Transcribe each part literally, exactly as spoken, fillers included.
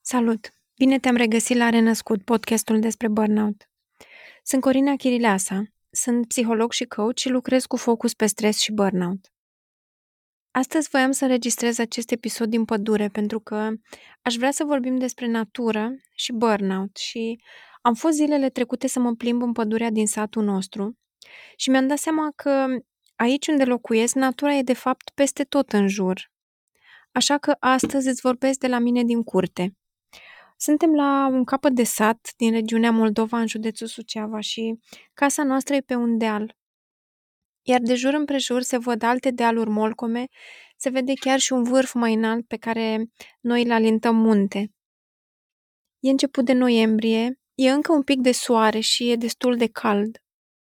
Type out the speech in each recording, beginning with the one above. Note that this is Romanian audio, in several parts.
Salut! Bine te-am regăsit la Renăscut, podcastul despre burnout. Sunt Corina Chirileasa, sunt psiholog și coach și lucrez cu focus pe stres și burnout. Astăzi voiam să înregistrez acest episod din pădure pentru că aș vrea să vorbim despre natură și burnout și am fost zilele trecute să mă plimb în pădurea din satul nostru și mi-am dat seama că aici unde locuiesc, natura e de fapt peste tot în jur. Așa că astăzi îți vorbesc de la mine din curte. Suntem la un capăt de sat din regiunea Moldova, în județul Suceava și casa noastră e pe un deal. Iar de jur împrejur se văd alte dealuri molcome, se vede chiar și un vârf mai înalt pe care noi îl alintăm munte. E început de noiembrie, e încă un pic de soare și e destul de cald.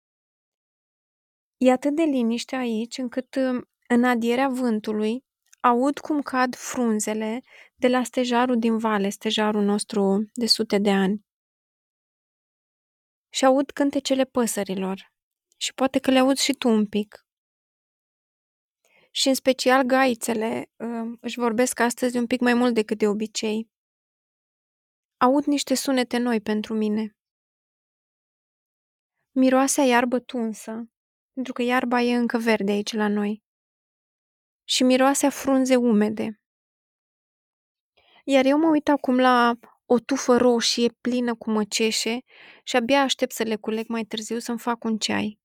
E atât de liniște aici încât în adierea vântului aud cum cad frunzele de la stejarul din vale, stejarul nostru de sute de ani. Și aud cântecele păsărilor. Și poate că le auzi și tu un pic. Și în special gaițele uh, își vorbesc astăzi un pic mai mult decât de obicei. Aud niște sunete noi pentru mine. Miroase a iarbă tunsă, pentru că iarba e încă verde aici la noi. Și miroase a frunze umede. Iar eu mă uit acum la o tufă roșie plină cu măceșe și abia aștept să le culeg mai târziu să-mi fac un ceai.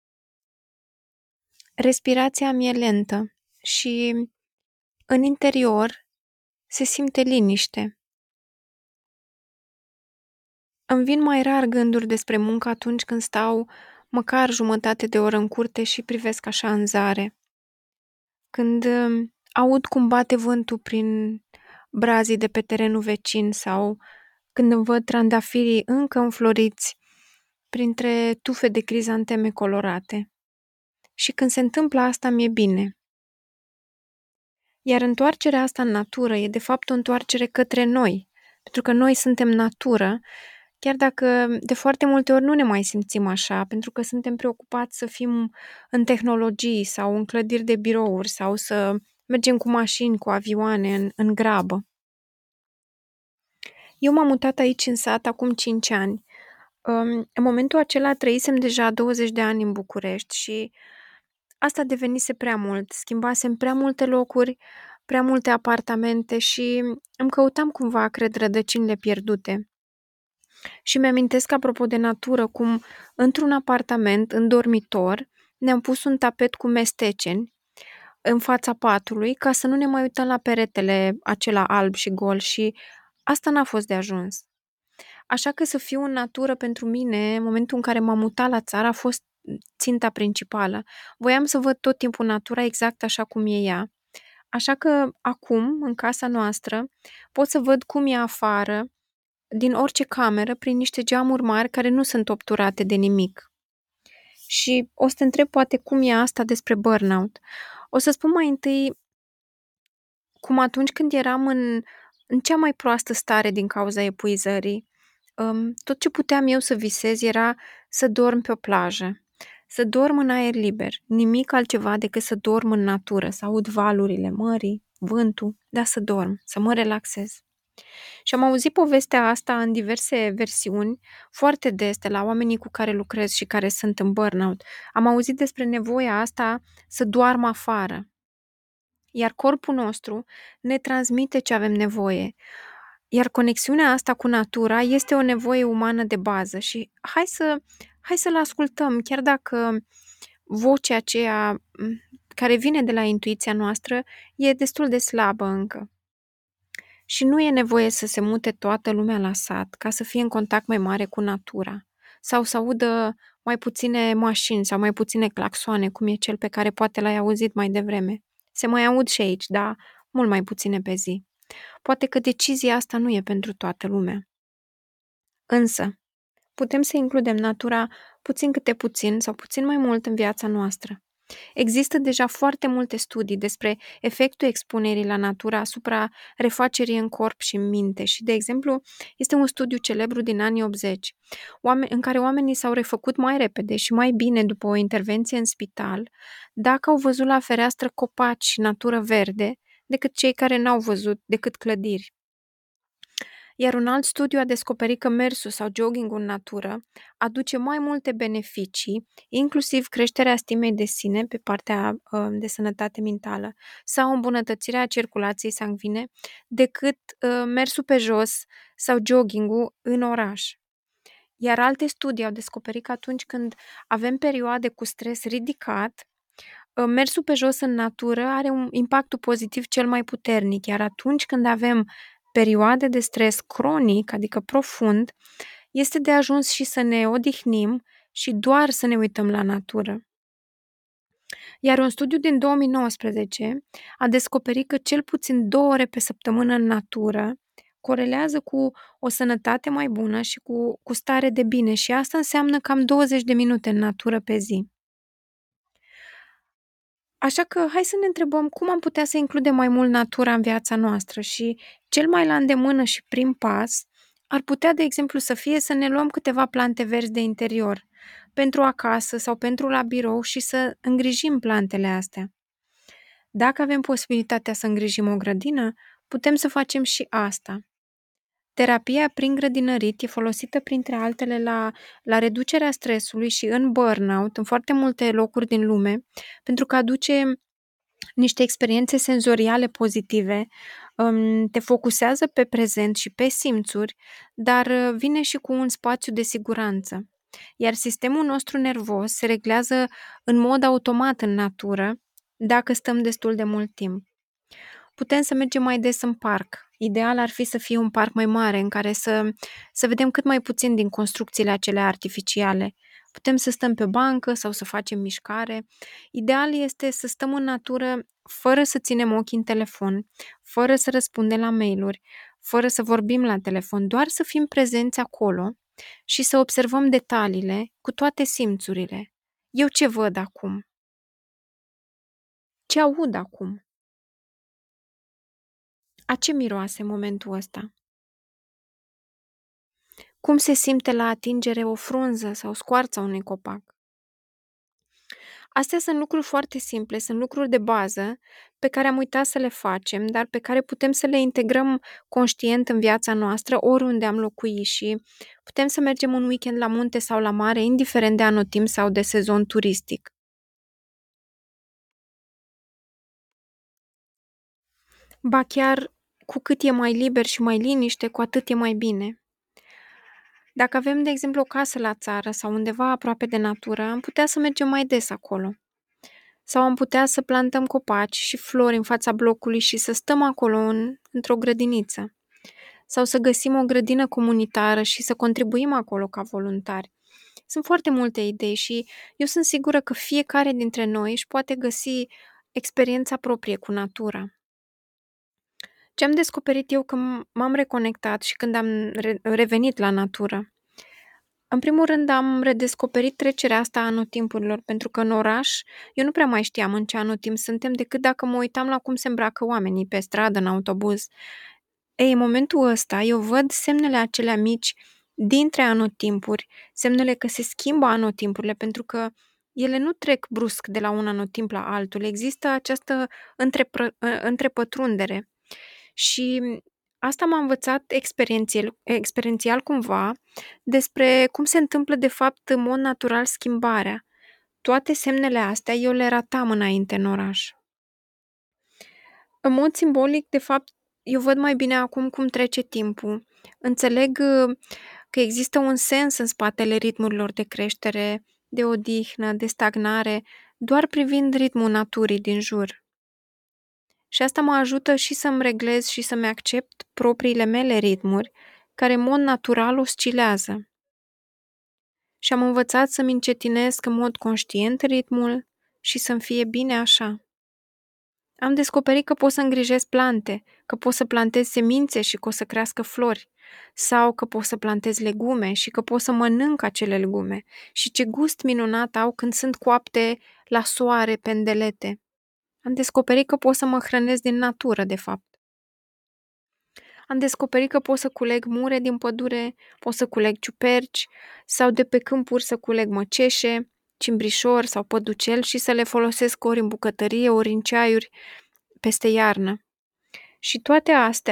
Respirația mi e lentă și în interior se simte liniște. Îmi vin mai rar gânduri despre muncă atunci când stau măcar jumătate de oră în curte și privesc așa în zare. Când uh, aud cum bate vântul prin brazii de pe terenul vecin sau când îmi văd trandafirii încă înfloriți printre tufe de crizanteme colorate. Și când se întâmplă asta, mi-e bine. Iar întoarcerea asta în natură e de fapt o întoarcere către noi, pentru că noi suntem natură, chiar dacă de foarte multe ori nu ne mai simțim așa, pentru că suntem preocupați să fim în tehnologii sau în clădiri de birouri sau să mergem cu mașini, cu avioane, în, în grabă. Eu m-am mutat aici în sat acum cinci ani. În momentul acela trăisem deja douăzeci de ani în București și asta devenise prea mult. Schimbasem prea multe locuri, prea multe apartamente și îmi căutam cumva, cred, rădăcinile pierdute. Și mi-amintesc, apropo de natură, cum într-un apartament, în dormitor, ne-am pus un tapet cu mesteceni în fața patului ca să nu ne mai uităm la peretele acela alb și gol și asta n-a fost de ajuns. Așa că să fiu în natură pentru mine, în momentul în care m-am mutat la țară, a fost ținta principală. Voiam să văd tot timpul natura exact așa cum e ea. Așa că acum, în casa noastră, pot să văd cum e afară, din orice cameră, prin niște geamuri mari care nu sunt obturate de nimic. Și o să te întreb poate cum e asta despre burnout. O să spun mai întâi cum atunci când eram în, în cea mai proastă stare din cauza epuizării, um, tot ce puteam eu să visez era să dorm pe o plajă, să dorm în aer liber, nimic altceva decât să dorm în natură, să aud valurile mării, vântul, dar să dorm, să mă relaxez. Și am auzit povestea asta în diverse versiuni, foarte des de la oamenii cu care lucrez și care sunt în burnout. Am auzit despre nevoia asta să doarmă afară. Iar corpul nostru ne transmite ce avem nevoie. Iar conexiunea asta cu natura este o nevoie umană de bază și hai să, hai să-l ascultăm, chiar dacă vocea aceea care vine de la intuiția noastră e destul de slabă încă. Și nu e nevoie să se mute toată lumea la sat ca să fie în contact mai mare cu natura sau să audă mai puține mașini sau mai puține claxoane, cum e cel pe care poate l-ai auzit mai devreme. Se mai aud și aici, dar mult mai puține pe zi. Poate că decizia asta nu e pentru toată lumea. Însă, putem să includem natura puțin câte puțin sau puțin mai mult în viața noastră. Există deja foarte multe studii despre efectul expunerii la natură asupra refacerii în corp și în minte și, de exemplu, este un studiu celebru din anii optzeci, în care oamenii s-au refăcut mai repede și mai bine după o intervenție în spital dacă au văzut la fereastră copaci și natură verde decât cei care n-au văzut decât clădiri. Iar un alt studiu a descoperit că mersul sau joggingul în natură aduce mai multe beneficii, inclusiv creșterea stimei de sine pe partea uh, de sănătate mentală sau îmbunătățirea circulației sanguine, decât uh, mersul pe jos sau joggingul în oraș. Iar alte studii au descoperit că atunci când avem perioade cu stres ridicat, uh, mersul pe jos în natură are un impact pozitiv cel mai puternic, iar atunci când avem perioade de stres cronic, adică profund, este de ajuns și să ne odihnim și doar să ne uităm la natură. Iar un studiu din două mii nouăsprezece a descoperit că cel puțin două ore pe săptămână în natură corelează cu o sănătate mai bună și cu, cu stare de bine și asta înseamnă cam douăzeci de minute în natură pe zi. Așa că hai să ne întrebăm cum am putea să includem mai mult natura în viața noastră și cel mai la îndemână și prim pas ar putea, de exemplu, să fie să ne luăm câteva plante verzi de interior pentru acasă sau pentru la birou și să îngrijim plantele astea. Dacă avem posibilitatea să îngrijim o grădină, putem să facem și asta. Terapia prin grădinărit e folosită printre altele la, la reducerea stresului și în burnout, în foarte multe locuri din lume, pentru că aduce niște experiențe senzoriale pozitive, te focusează pe prezent și pe simțuri, dar vine și cu un spațiu de siguranță. Iar sistemul nostru nervos se reglează în mod automat în natură dacă stăm destul de mult timp. Putem să mergem mai des în parc. Ideal ar fi să fie un parc mai mare în care să, să vedem cât mai puțin din construcțiile acelea artificiale. Putem să stăm pe bancă sau să facem mișcare. Ideal este să stăm în natură fără să ținem ochii în telefon, fără să răspundem la mail-uri, fără să vorbim la telefon, doar să fim prezenți acolo și să observăm detaliile cu toate simțurile. Eu ce văd acum? Ce aud acum? A ce miroase în momentul ăsta? Cum se simte la atingere o frunză sau scoarța unui copac? Astea sunt lucruri foarte simple, sunt lucruri de bază pe care am uitat să le facem, dar pe care putem să le integrăm conștient în viața noastră oriunde am locui și putem să mergem un weekend la munte sau la mare, indiferent de anotimp sau de sezon turistic. Ba chiar, cu cât e mai liber și mai liniște, cu atât e mai bine. Dacă avem, de exemplu, o casă la țară sau undeva aproape de natură, am putea să mergem mai des acolo. Sau am putea să plantăm copaci și flori în fața blocului și să stăm acolo în, într-o grădiniță. Sau să găsim o grădină comunitară și să contribuim acolo ca voluntari. Sunt foarte multe idei și eu sunt sigură că fiecare dintre noi își poate găsi experiența proprie cu natura. Ce am descoperit eu când m-am reconectat și când am re- revenit la natură? În primul rând am redescoperit trecerea asta a anotimpurilor, pentru că în oraș eu nu prea mai știam în ce anotimp suntem decât dacă mă uitam la cum se îmbracă oamenii pe stradă, în autobuz. Ei, în momentul ăsta eu văd semnele acelea mici dintre anotimpuri, semnele că se schimbă anotimpurile, pentru că ele nu trec brusc de la un anotimp la altul. Există această întrepă- întrepătrundere. Și asta m-a învățat experiențial, experiențial cumva despre cum se întâmplă de fapt în mod natural schimbarea. Toate semnele astea eu le ratam înainte în oraș. În mod simbolic, de fapt, eu văd mai bine acum cum trece timpul. Înțeleg uh, că există un sens în spatele ritmurilor de creștere, de odihnă, de stagnare, doar privind ritmul naturii din jur. Și asta mă ajută și să-mi reglez și să-mi accept propriile mele ritmuri, care în mod natural oscilează. Și am învățat să-mi încetinesc în mod conștient ritmul și să-mi fie bine așa. Am descoperit că pot să îngrijesc plante, că pot să plantez semințe și că o să crească flori, sau că pot să plantez legume și că pot să mănânc acele legume și ce gust minunat au când sunt coapte la soare pendelete. Am descoperit că pot să mă hrănesc din natură, de fapt. Am descoperit că pot să culeg mure din pădure, pot să culeg ciuperci sau de pe câmpuri să culeg măceșe, cimbrișor sau păducel și să le folosesc ori în bucătărie, ori în ceaiuri peste iarnă. Și toate astea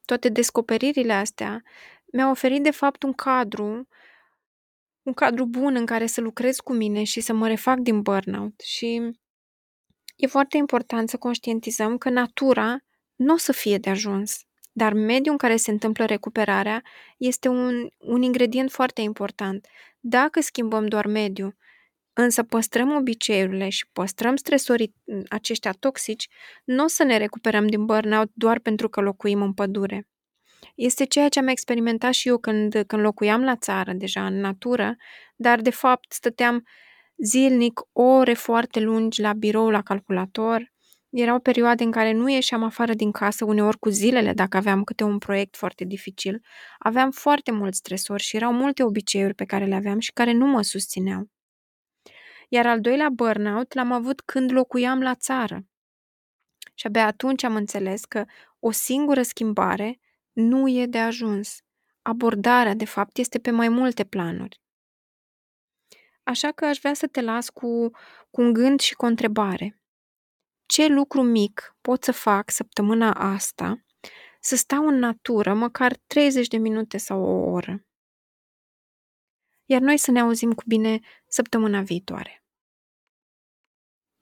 toate descoperirile astea mi-au oferit de fapt un cadru, un cadru bun în care să lucrez cu mine și să mă refac din burnout. Și e foarte important să conștientizăm că natura nu o să fie de ajuns, dar mediul în care se întâmplă recuperarea este un, un ingredient foarte important. Dacă schimbăm doar mediul, însă păstrăm obiceiurile și păstrăm stresorii aceștia toxici, nu o să ne recuperăm din burnout doar pentru că locuim în pădure. Este ceea ce am experimentat și eu când, când locuiam la țară, deja în natură, dar de fapt stăteam zilnic ore foarte lungi la birou, la calculator. Erau perioade în care nu ieșeam afară din casă, uneori cu zilele, dacă aveam câte un proiect foarte dificil. Aveam foarte mult stresori și erau multe obiceiuri pe care le aveam și care nu mă susțineau. Iar al doilea burnout l-am avut când locuiam la țară. Și abia atunci am înțeles că o singură schimbare nu e de ajuns. Abordarea, de fapt, este pe mai multe planuri. Așa că aș vrea să te las cu, cu un gând și cu o întrebare. Ce lucru mic pot să fac săptămâna asta să stau în natură măcar treizeci de minute sau o oră? Iar noi să ne auzim cu bine săptămâna viitoare.